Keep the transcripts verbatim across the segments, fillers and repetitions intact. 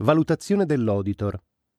Valutazione dell'auditor.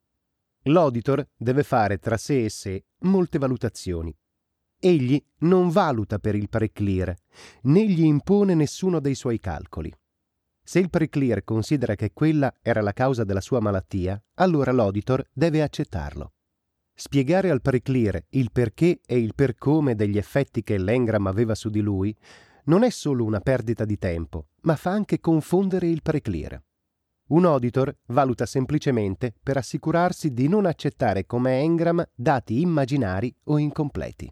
L'auditor deve fare tra sé e sé molte valutazioni. Egli non valuta per il pre-clear, né gli impone nessuno dei suoi calcoli. Se il pre-clear considera che quella era la causa della sua malattia, allora l'auditor deve accettarlo. Spiegare al pre-clear il perché e il per come degli effetti che l'engram aveva su di lui non è solo una perdita di tempo, ma fa anche confondere il pre-clear. Un auditor valuta semplicemente per assicurarsi di non accettare come engram dati immaginari o incompleti.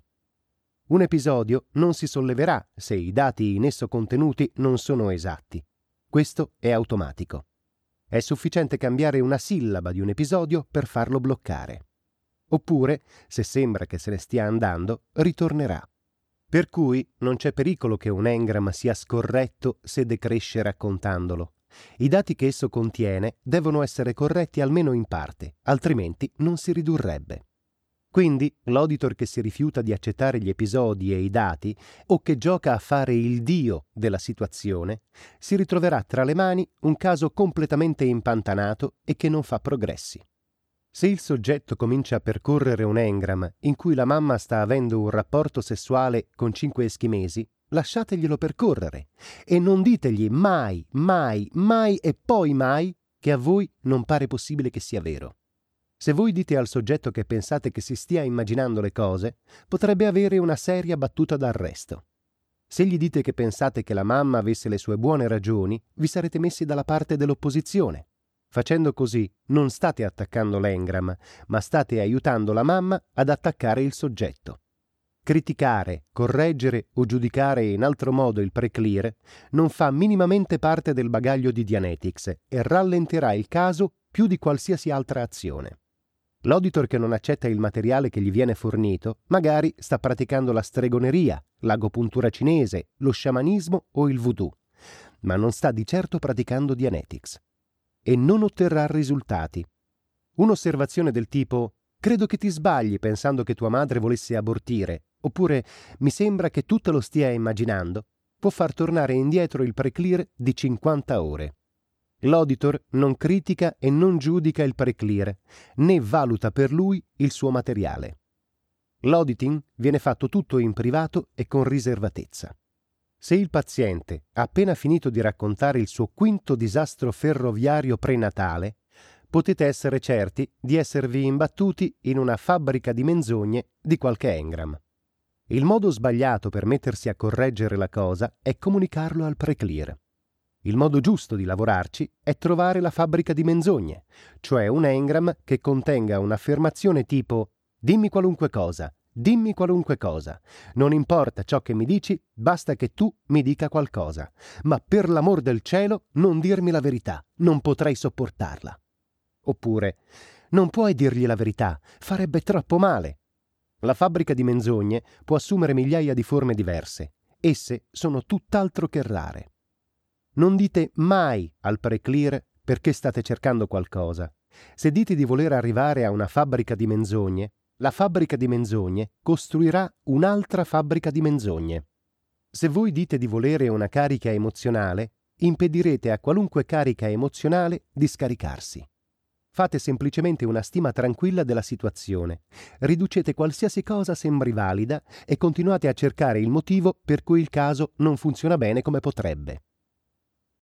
Un episodio non si solleverà se i dati in esso contenuti non sono esatti. Questo è automatico. È sufficiente cambiare una sillaba di un episodio per farlo bloccare. Oppure, se sembra che se ne stia andando, ritornerà. Per cui non c'è pericolo che un engram sia scorretto se decresce raccontandolo. I dati che esso contiene devono essere corretti almeno in parte, altrimenti non si ridurrebbe. Quindi l'auditor che si rifiuta di accettare gli episodi e i dati o che gioca a fare il dio della situazione si ritroverà tra le mani un caso completamente impantanato e che non fa progressi. Se il soggetto comincia a percorrere un engram in cui la mamma sta avendo un rapporto sessuale con cinque eschimesi, lasciateglielo percorrere e non ditegli mai, mai, mai e poi mai che a voi non pare possibile che sia vero. Se voi dite al soggetto che pensate che si stia immaginando le cose, potrebbe avere una seria battuta d'arresto. Se gli dite che pensate che la mamma avesse le sue buone ragioni, vi sarete messi dalla parte dell'opposizione. Facendo così non state attaccando l'engram, ma state aiutando la mamma ad attaccare il soggetto. Criticare, correggere o giudicare in altro modo il pre-clear non fa minimamente parte del bagaglio di Dianetics e rallenterà il caso più di qualsiasi altra azione. L'auditor che non accetta il materiale che gli viene fornito magari sta praticando la stregoneria, l'agopuntura cinese, lo sciamanismo o il voodoo, ma non sta di certo praticando Dianetics. E non otterrà risultati. Un'osservazione del tipo «credo che ti sbagli pensando che tua madre volesse abortire» oppure «mi sembra che tu te lo stia immaginando» può far tornare indietro il pre-clear di cinquanta ore. L'auditor non critica e non giudica il pre-clear, né valuta per lui il suo materiale. L'auditing viene fatto tutto in privato e con riservatezza. Se il paziente ha appena finito di raccontare il suo quinto disastro ferroviario prenatale, potete essere certi di esservi imbattuti in una fabbrica di menzogne di qualche engram. Il modo sbagliato per mettersi a correggere la cosa è comunicarlo al pre-clear. Il modo giusto di lavorarci è trovare la fabbrica di menzogne, cioè un engram che contenga un'affermazione tipo «dimmi qualunque cosa», «dimmi qualunque cosa», «non importa ciò che mi dici, basta che tu mi dica qualcosa, ma per l'amor del cielo non dirmi la verità, non potrei sopportarla». Oppure «non puoi dirgli la verità, farebbe troppo male». La fabbrica di menzogne può assumere migliaia di forme diverse. Esse sono tutt'altro che rare. Non dite mai al pre-clear perché state cercando qualcosa. Se dite di voler arrivare a una fabbrica di menzogne, la fabbrica di menzogne costruirà un'altra fabbrica di menzogne. Se voi dite di volere una carica emozionale, impedirete a qualunque carica emozionale di scaricarsi. Fate semplicemente una stima tranquilla della situazione, riducete qualsiasi cosa sembri valida e continuate a cercare il motivo per cui il caso non funziona bene come potrebbe.